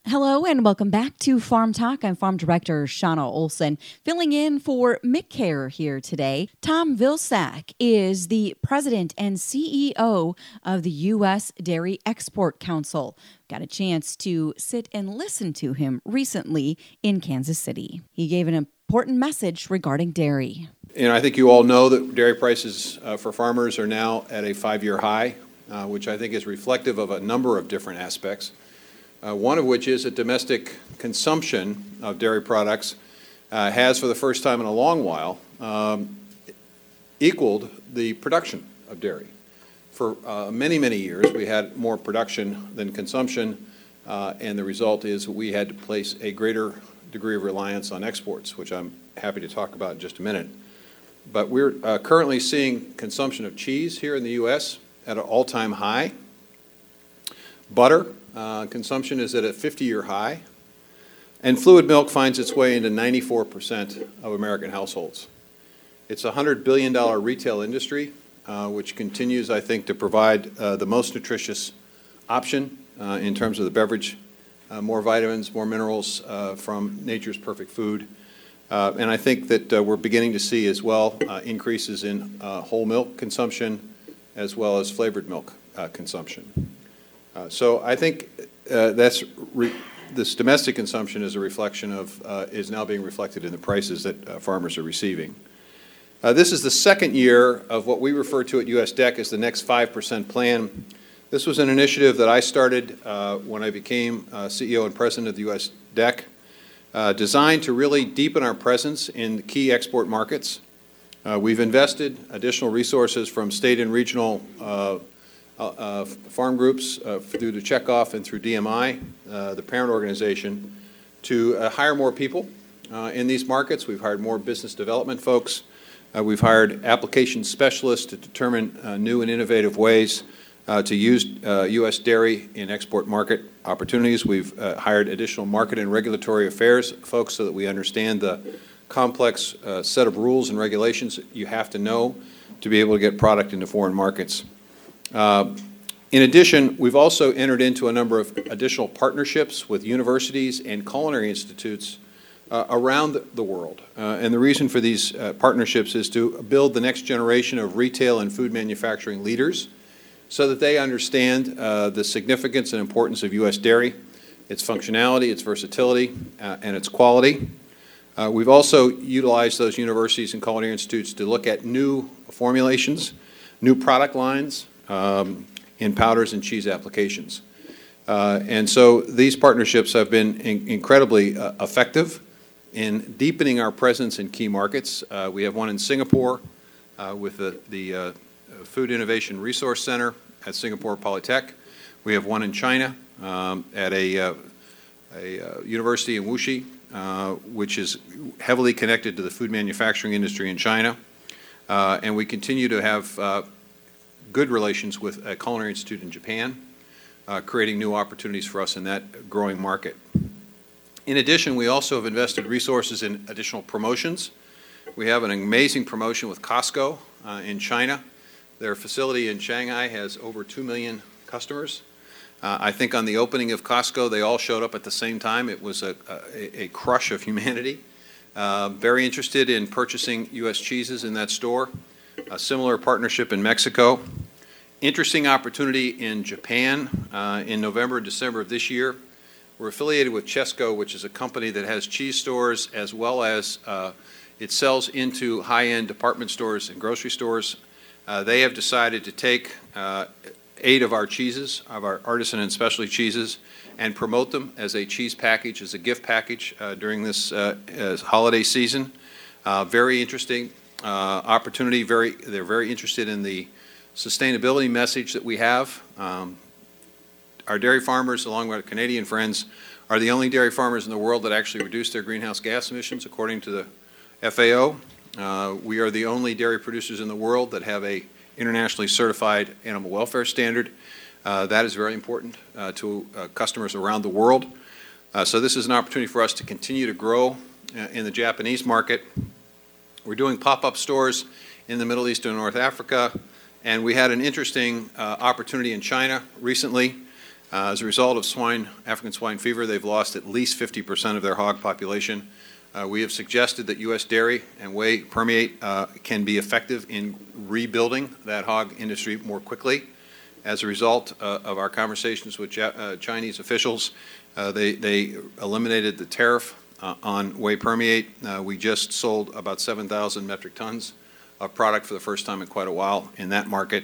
Hello and welcome back to Farm Talk. I'm Farm Director Shauna Olson, filling in for Mick Care here today. Tom Vilsack is the President and CEO of the U.S. Dairy Export Council. Got a chance to sit and listen to him recently in Kansas City. He gave an important message regarding dairy. I think you all know that dairy prices for farmers are now at a 5-year high, which I think is reflective of a number of different aspects. One of which is that domestic consumption of dairy products has, for the first time in a long while, equaled the production of dairy. For many, many years, we had more production than consumption, and the result is we had to place a greater degree of reliance on exports, which I'm happy to talk about in just a minute. But we're currently seeing consumption of cheese here in the U.S. at an all-time high. Butter consumption is at a 50-year high, and fluid milk finds its way into 94% of American households. It's a $100 billion retail industry, which continues, I think, to provide the most nutritious option in terms of the beverage, more vitamins, more minerals from nature's perfect food. And I think that we're beginning to see as well increases in whole milk consumption as well as flavored milk consumption. So I think this domestic consumption is a reflection of, is now being reflected in the prices that farmers are receiving. This is the second year of what we refer to at US DEC as the Next 5% Plan. This was an initiative that I started when I became CEO and President of the US DEC, designed to really deepen our presence in key export markets. We've invested additional resources from state and regional farm groups through the Checkoff and through DMI, the parent organization, to hire more people in these markets. We've hired more business development folks. We've hired application specialists to determine new and innovative ways to use U.S. dairy in export market opportunities. We've hired additional market and regulatory affairs folks so that we understand the complex set of rules and regulations you have to know to be able to get product into foreign markets. In addition, we've also entered into a number of additional partnerships with universities and culinary institutes around the world. And the reason for these partnerships is to build the next generation of retail and food manufacturing leaders so that they understand the significance and importance of U.S. dairy, its functionality, its versatility, and its quality. We've also utilized those universities and culinary institutes to look at new formulations, new product lines, in powders and cheese applications. And so these partnerships have been incredibly effective in deepening our presence in key markets. We have one in Singapore with the Food Innovation Resource Center at Singapore Polytech. We have one in China at a university in Wuxi, which is heavily connected to the food manufacturing industry in China. And we continue to have good relations with a culinary institute in Japan, creating new opportunities for us in that growing market. In addition, we also have invested resources in additional promotions. We have an amazing promotion with Costco in China. Their facility in Shanghai has over 2 million customers. I think on the opening of Costco, they all showed up at the same time. It was a crush of humanity. Very interested in purchasing U.S. cheeses in that store. A similar partnership in Mexico. Interesting opportunity in Japan in November and December of this year. We're affiliated with Chesco, which is a company that has cheese stores as well as it sells into high-end department stores and grocery stores. They have decided to take 8 of our cheeses, of our artisan and specialty cheeses, and promote them as a cheese package, as a gift package during this holiday season. Very interesting opportunity. They're very interested in the sustainability message that we have. Our dairy farmers, along with our Canadian friends, are the only dairy farmers in the world that actually reduce their greenhouse gas emissions, according to the FAO. We are the only dairy producers in the world that have a internationally certified animal welfare standard. That is very important to customers around the world. So this is an opportunity for us to continue to grow in the Japanese market. We're doing pop-up stores in the Middle East and North Africa, and we had an interesting opportunity in China recently As a result of African swine fever, they've lost at least 50% of their hog population. We have suggested that U.S. dairy and whey permeate can be effective in rebuilding that hog industry more quickly. As a result of our conversations with Chinese officials, they eliminated the tariff on whey permeate. We just sold about 7,000 metric tons of product for the first time in quite a while in that market.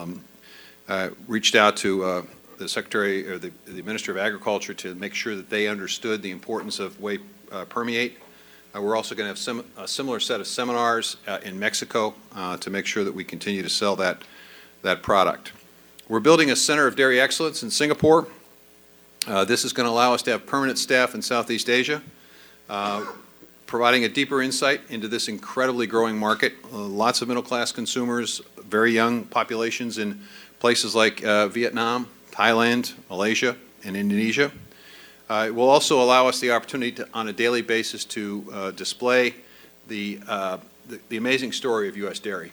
Reached out to the Secretary or the Minister of Agriculture to make sure that they understood the importance of whey permeate. We're also going to have a similar set of seminars in Mexico to make sure that we continue to sell that product. We're building a Center of Dairy Excellence in Singapore. This is going to allow us to have permanent staff in Southeast Asia, providing a deeper insight into this incredibly growing market. Lots of middle-class consumers, very young populations in places like Vietnam, Thailand, Malaysia, and Indonesia. It will also allow us the opportunity to, on a daily basis, to display the amazing story of U.S. dairy.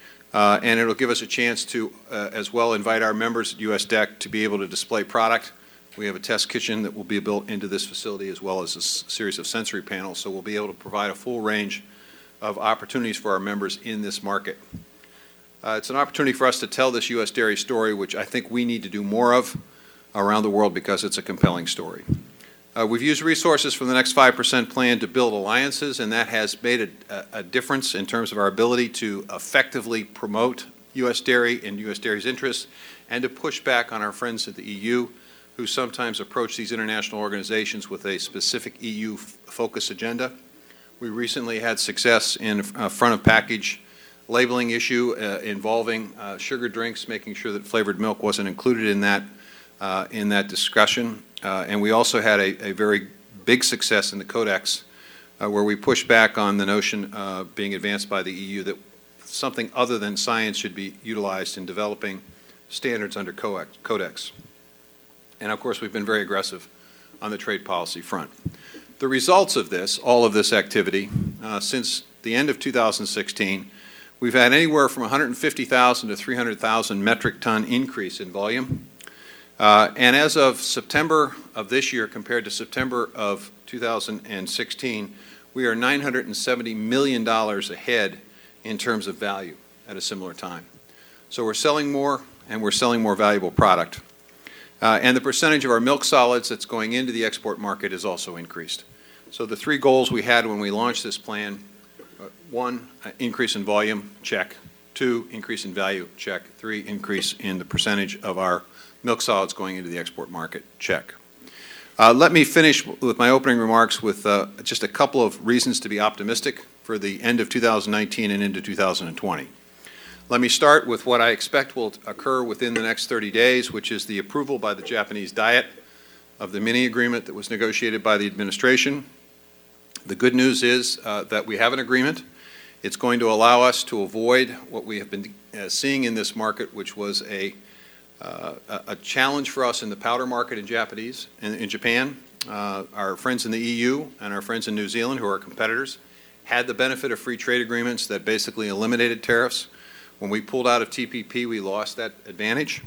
And it'll give us a chance to, as well, invite our members at U.S. DEC to be able to display product. We have a test kitchen that will be built into this facility, as well as a series of sensory panels, so we'll be able to provide a full range of opportunities for our members in this market. It's an opportunity for us to tell this U.S. dairy story, which I think we need to do more of around the world because it's a compelling story. We've used resources from the Next 5% plan to build alliances, and that has made a difference in terms of our ability to effectively promote U.S. dairy and U.S. dairy's interests, and to push back on our friends at the EU who sometimes approach these international organizations with a specific EU focus agenda. We recently had success in a front-of-package labeling issue involving sugar drinks, making sure that flavored milk wasn't included in that discussion. And we also had a very big success in the Codex, where we pushed back on the notion being advanced by the EU that something other than science should be utilized in developing standards under Codex. And of course, we've been very aggressive on the trade policy front. The results of this, all of this activity, since the end of 2016, we've had anywhere from 150,000 to 300,000 metric ton increase in volume. And as of September of this year compared to September of 2016, we are $970 million ahead in terms of value at a similar time. So we're selling more, and we're selling more valuable product. And the percentage of our milk solids that's going into the export market is also increased. So the three goals we had when we launched this plan: one, increase in volume, check; two, increase in value, check; three, increase in the percentage of our milk solids going into the export market, check. Let me finish with my opening remarks with just a couple of reasons to be optimistic for the end of 2019 and into 2020. Let me start with what I expect will occur within the next 30 days, which is the approval by the Japanese Diet of the mini agreement that was negotiated by the administration. The good news is that we have an agreement. It's going to allow us to avoid what we have been seeing in this market, which was a challenge for us in the powder market in Japan. Our friends in the EU and our friends in New Zealand, who are competitors, had the benefit of free trade agreements that basically eliminated tariffs. When we pulled out of TPP, we lost that advantage.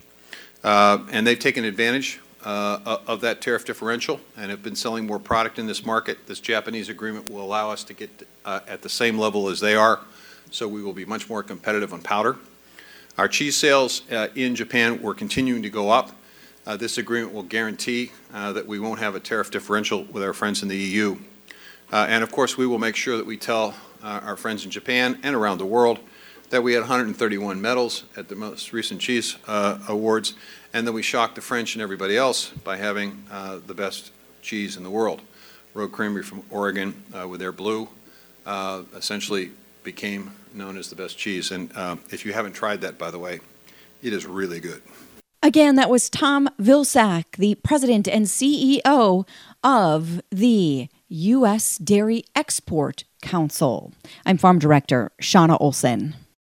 And they've taken advantage of that tariff differential and have been selling more product in this market. This Japanese agreement will allow us to get at the same level as they are, so we will be much more competitive on powder. Our cheese sales in Japan were continuing to go up. This agreement will guarantee that we won't have a tariff differential with our friends in the EU. And of course, we will make sure that we tell our friends in Japan and around the world that we had 131 medals at the most recent cheese awards, and that we shocked the French and everybody else by having the best cheese in the world. Rogue Creamery from Oregon, with their blue, essentially became known as the best cheese. And if you haven't tried that, by the way, it is really good. Again, that was Tom Vilsack, the president and CEO of the U.S. Dairy Export Council. I'm Farm Director Shauna Olson.